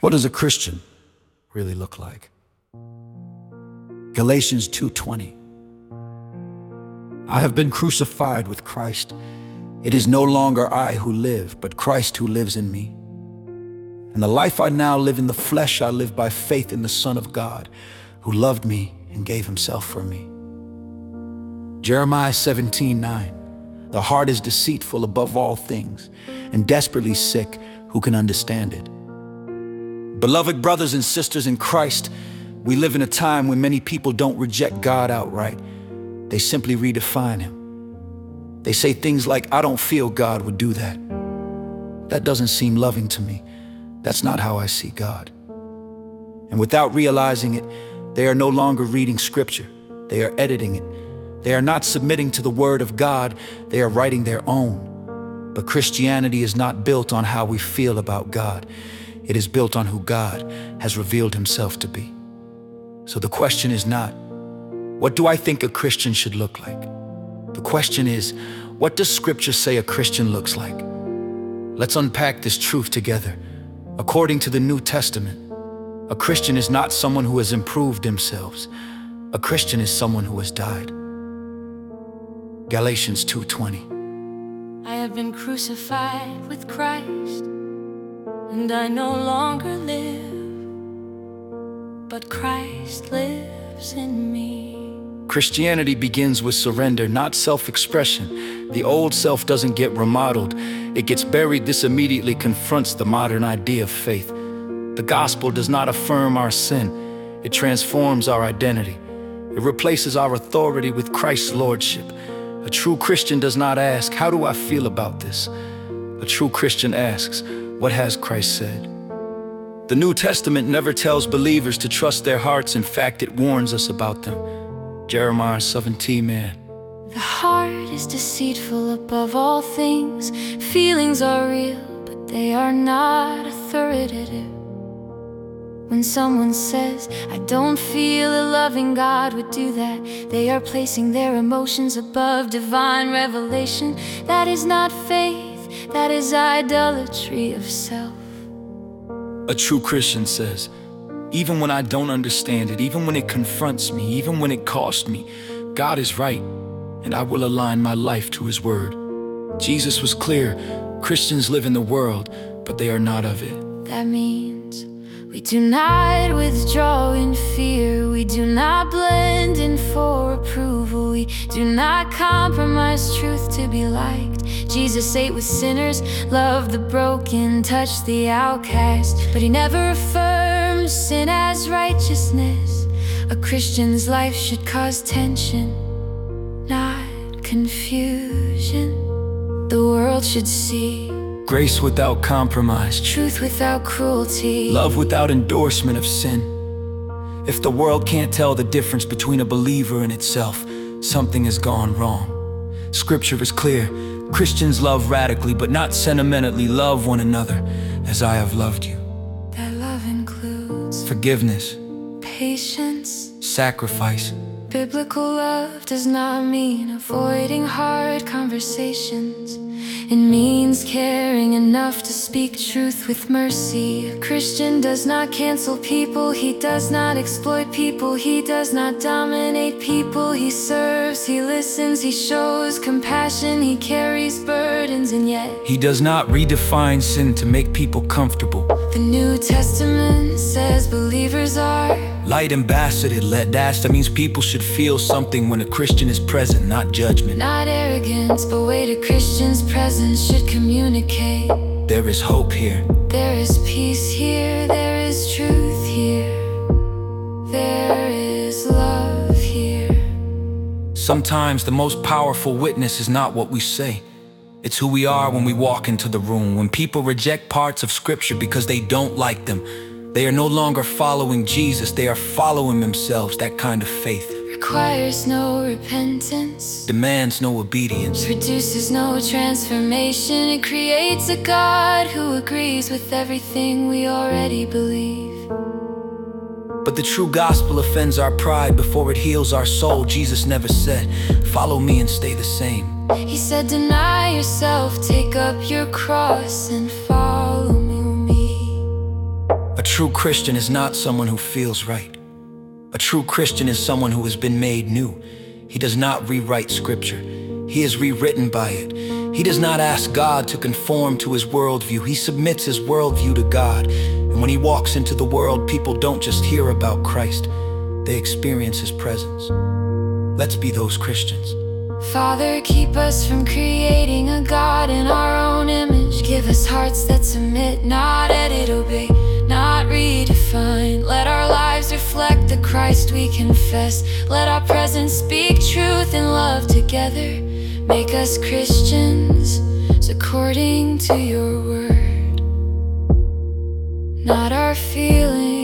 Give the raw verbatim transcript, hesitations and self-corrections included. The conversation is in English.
What does a Christian really look like? Galatians two twenty. I have been crucified with Christ. It is no longer I who live, but Christ who lives in me. And the life I now live in the flesh, I live by faith in the Son of God, who loved me and gave himself for me. Jeremiah seventeen nine. The heart is deceitful above all things, and desperately sick. Who can understand it? Beloved brothers and sisters in Christ, we live in a time when many people don't reject God outright. They simply redefine him. They say things like, I don't feel God would do that. That doesn't seem loving to me. That's not how I see God. And without realizing it, they are no longer reading scripture. They are editing it. They are not submitting to the word of God. They are writing their own. But Christianity is not built on how we feel about God. It is built on who God has revealed himself to be. So the question is not, what do I think a Christian should look like? The question is, what does Scripture say a Christian looks like? Let's unpack this truth together. According to the New Testament, a Christian is not someone who has improved themselves. A Christian is someone who has died. Galatians two twenty. I have been crucified with Christ, and I no longer live, but Christ lives in me. Christianity begins with surrender, not self-expression. The old self doesn't get remodeled. It gets buried. This immediately confronts the modern idea of faith. The gospel does not affirm our sin. It transforms our identity. It replaces our authority with Christ's lordship. A true Christian does not ask, how do I feel about this? A true Christian asks, what has Christ said? The New Testament never tells believers to trust their hearts. In fact, it warns us about them. Jeremiah seventeen, man. The heart is deceitful above all things. Feelings are real, but they are not authoritative. When someone says, I don't feel a loving God would do that, they are placing their emotions above divine revelation. That is not faith, that is idolatry of self. A true Christian says, even when I don't understand it, even when it confronts me, even when it costs me, God is right, and I will align my life to his word. Jesus was clear, Christians live in the world, but they are not of it. That means we do not withdraw in fear. We do not blend in for approval. We do not compromise truth to be liked. Jesus ate with sinners, loved the broken, touched the outcast, but he never affirmed sin as righteousness. A Christian's life should cause tension, not confusion. The world should see grace without compromise, truth without cruelty, love without endorsement of sin. If the world can't tell the difference between a believer and itself, something has gone wrong. Scripture is clear. Christians love radically, but not sentimentally. Love one another as I have loved you. That love includes forgiveness, patience, sacrifice. Biblical love does not mean avoiding hard conversations. It means caring enough to speak truth with mercy. A Christian does not cancel people. He does not exploit people. He does not dominate people. He serves, he listens, he shows compassion. He carries burdens, and yet he does not redefine sin to make people comfortable. The New Testament says believers are light ambassador. Let that means people should feel something when a Christian is present, not judgment, not arrogance, but way to Christians' presence should communicate. There is hope here. There is peace here. There is truth here. There is love here. Sometimes the most powerful witness is not what we say. It's who we are when we walk into the room. When people reject parts of Scripture because they don't like them, they are no longer following Jesus, they are following themselves. That kind of faith requires no repentance, demands no obedience, produces no transformation. It creates a God who agrees with everything we already believe. But the true gospel offends our pride before it heals our soul. Jesus never said, follow me and stay the same. He said, deny yourself, take up your cross and follow me. A true Christian is not someone who feels right. A true Christian is someone who has been made new. He does not rewrite Scripture. He is rewritten by it. He does not ask God to conform to his worldview. He submits his worldview to God. And when he walks into the world, people don't just hear about Christ, they experience his presence. Let's be those Christians. Father, keep us from creating a God in our own image. Give us hearts that submit, not edit, obey, not redefine. Let our lives reflect the Christ we confess. Let our presence speak truth and love together. Make us Christians according to your word, not our feelings.